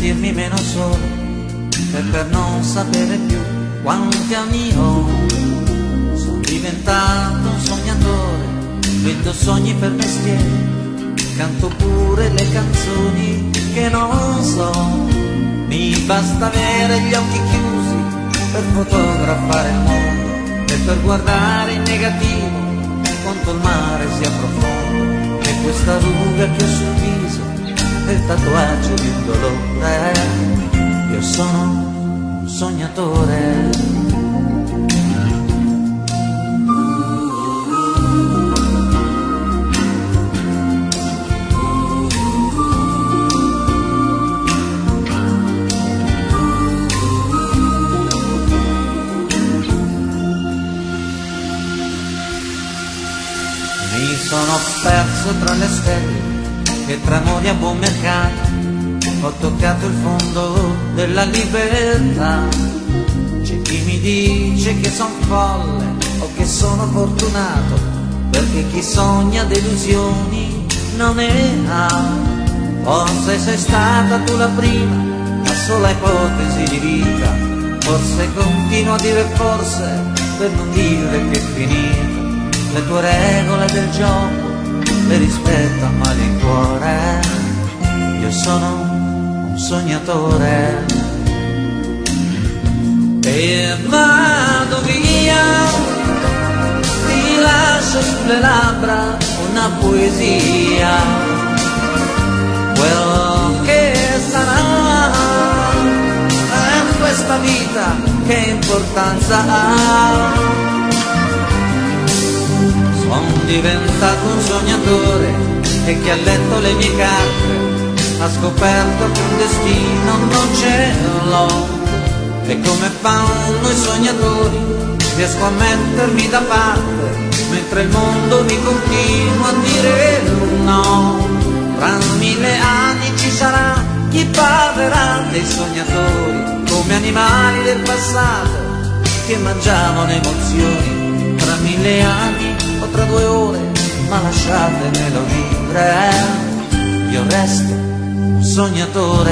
sentirmi meno solo e per non sapere più quanti anni ho. Sono diventato un sognatore, vendo sogni per mestiere, canto pure le canzoni che non so. Mi basta avere gli occhi chiusi per fotografare il mondo e per guardare in negativo quanto il mare sia profondo. E questa ruga che ho sul viso è il tatuaggio di un dolore. Io sono un sognatore. Mi sono perso tra le stelle e tra amori a buon mercato, ho toccato il fondo della libertà. C'è chi mi dice che son folle o che sono fortunato, perché chi sogna delusioni non ne ha. Forse sei stata tu la prima, la sola ipotesi di vita, forse continuo a dire forse per non dire che è finita. Le tue regole del gioco le rispetto a malincuore. Io sono un sognatore e vado via, ti lascio sulle labbra una poesia. Quello che sarà è questa vita, che importanza ha? Sono diventato un sognatore e chi ha letto le mie carte ha scoperto che un destino non ce l'ho. E come fanno i sognatori riesco a mettermi da parte, mentre il mondo mi continua a dire no. Tra 1000 anni ci sarà chi parlerà dei sognatori come animali del passato che mangiavano emozioni. Tra 1000 anni o tra 2 ore, ma lasciatemelo vivere, io resto un sognatore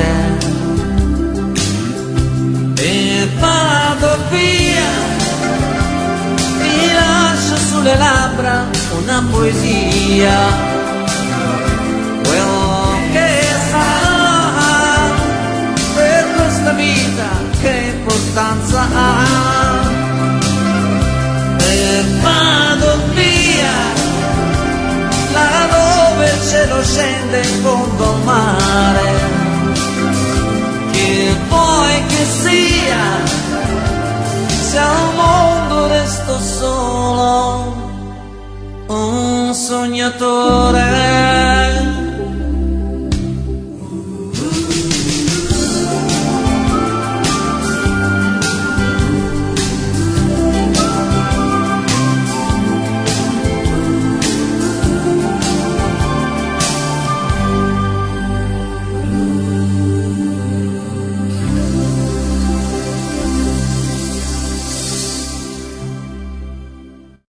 e vado via, ti lascio sulle labbra una poesia. Quello che sarà per questa vita, che importanza ha? E vado via, là dove il cielo scende in fondo al mare. Che vuoi che sia, se al mondo resto solo un sognatore.